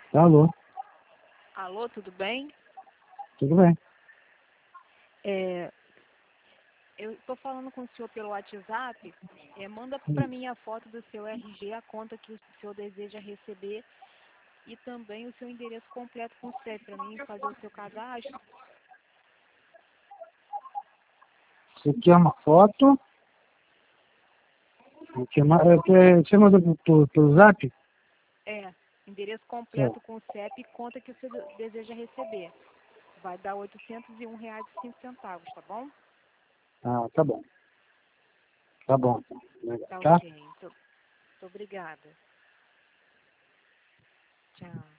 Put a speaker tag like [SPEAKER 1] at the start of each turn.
[SPEAKER 1] Alô,
[SPEAKER 2] Alô, tudo bem?
[SPEAKER 1] tudo bem?
[SPEAKER 2] Eu estou falando com o senhor pelo WhatsApp. Manda para mim a foto do seu RG, a conta que o senhor deseja receber e também o seu endereço completo com o CEP para mim fazer o seu cadastro.
[SPEAKER 1] Você quer uma foto? Você mandou pro Zap?
[SPEAKER 2] Endereço
[SPEAKER 1] Certo.
[SPEAKER 2] completo com o CEP e conta que o senhor deseja receber. Vai dar R$ 801,05, tá bom?
[SPEAKER 1] Ah, tá bom. Tá bom.
[SPEAKER 2] Tá
[SPEAKER 1] Tá?
[SPEAKER 2] ok. Muito obrigada. Tchau.